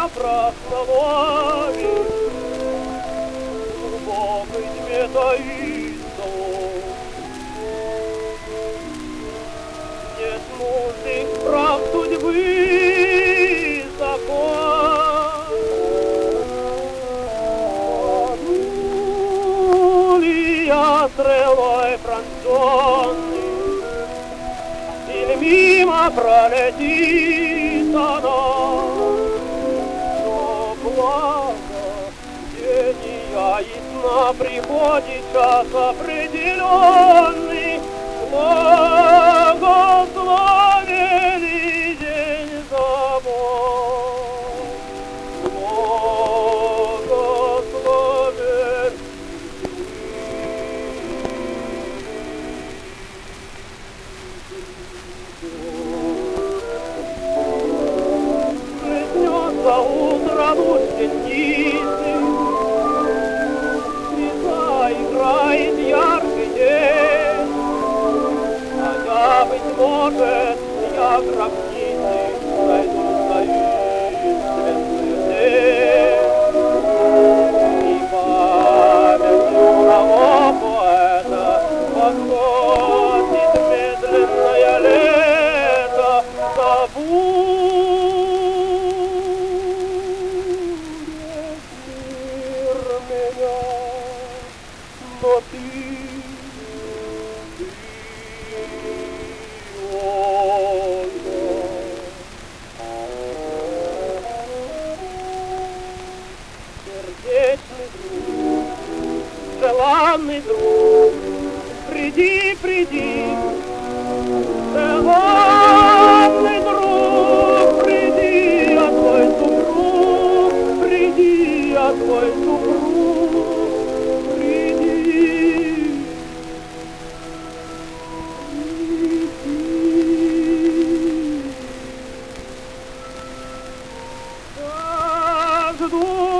прословит глубокой тьме таится. Нет мудрых прав судьбы закон. Паду ли я стрелой пронзенный, или мимо пролетит она? Но благо гения ясна, приходит час определенный. Благословенный день забот, благословен проснется утро луч тенистый, звезда играет яркий день. Быть может, я гробницы найду таинственную дверь. И памятью того поэта подходит медленное лето. Забудет мир меня, но ты сердечный друг, желанный друг, приди, приди. Желанный друг, приди, а твой супруг, приди, а твой супруг, приди. Жду